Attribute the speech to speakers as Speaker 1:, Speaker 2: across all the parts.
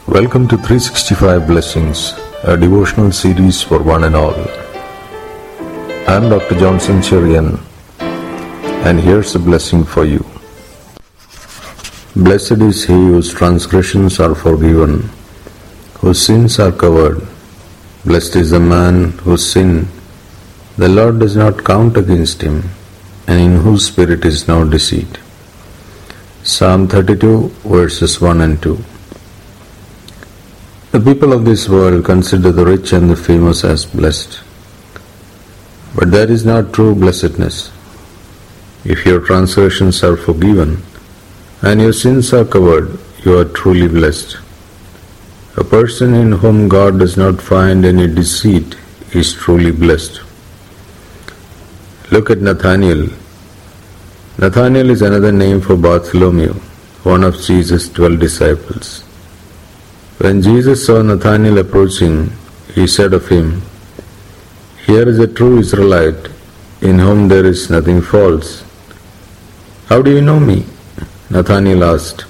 Speaker 1: Welcome to 365 Blessings, a devotional series for one and all. I am Dr. Johnson Cherian, and here's a blessing for you. Blessed is he whose transgressions are forgiven, whose sins are covered. Blessed is the man whose sin the Lord does not count against him, and in whose spirit is no deceit. Psalm 32, verses 1 and 2. The people of this world consider the rich and the famous as blessed. But that is not true blessedness. If your transgressions are forgiven and your sins are covered, you are truly blessed. A person in whom God does not find any deceit is truly blessed. Look at Nathanael. Nathanael is another name for Bartholomew, one of Jesus' 12 disciples. When Jesus saw Nathanael approaching, he said of him, "Here is a true Israelite, in whom there is nothing false." "How do you know me?" Nathanael asked.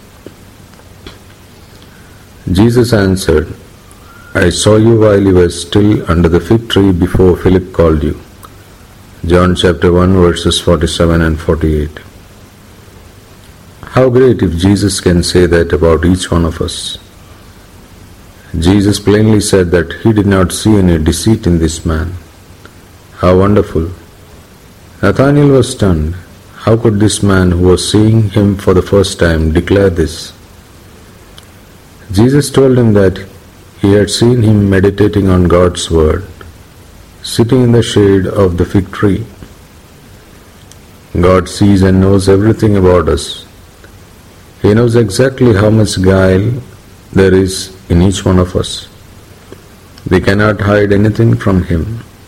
Speaker 1: Jesus answered, "I saw you while you were still under the fig tree before Philip called you." John chapter 1 verses 47 and 48. How great if Jesus can say that about each one of us. Jesus plainly said that he did not see any deceit in this man. How wonderful! Nathanael was stunned. How could this man who was seeing him for the first time declare this? Jesus told him that he had seen him meditating on God's word, sitting in the shade of the fig tree. God sees and knows everything about us. He knows exactly how much guile there is in each one of us. We cannot hide anything from him.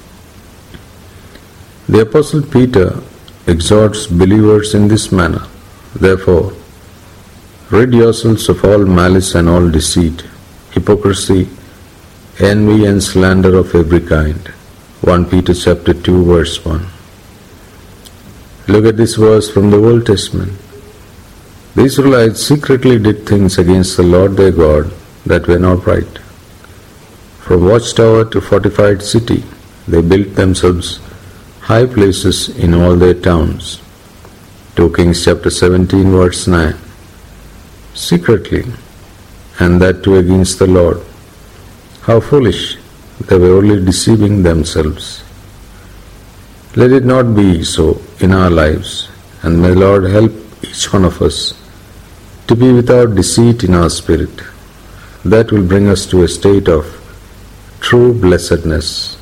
Speaker 1: The Apostle Peter exhorts believers in this manner. Therefore, rid yourselves of all malice and all deceit, hypocrisy, envy and slander of every kind. 1 Peter chapter 2 verse 1. Look at this verse from the Old Testament. The Israelites secretly did things against the Lord their God that were not right. From watchtower to fortified city, they built themselves high places in all their towns. 2 Kings chapter 17 verse 9. Secretly, and that too against the Lord. How foolish! They were only deceiving themselves. Let it not be so in our lives, and may the Lord help each one of us to be without deceit in our spirit. That will bring us to a state of true blessedness.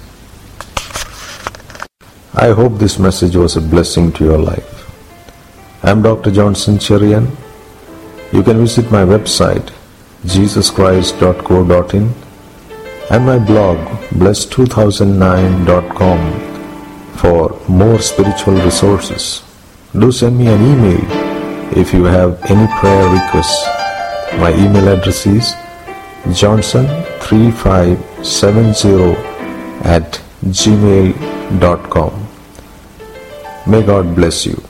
Speaker 1: I hope this message was a blessing to your life. I am Dr. Johnson Cherian. You can visit my website jesuschrist.co.in and my blog bless2009.com for more spiritual resources. Do send me an email if you have any prayer requests. My email address is johnson3570@gmail.com. May God bless you.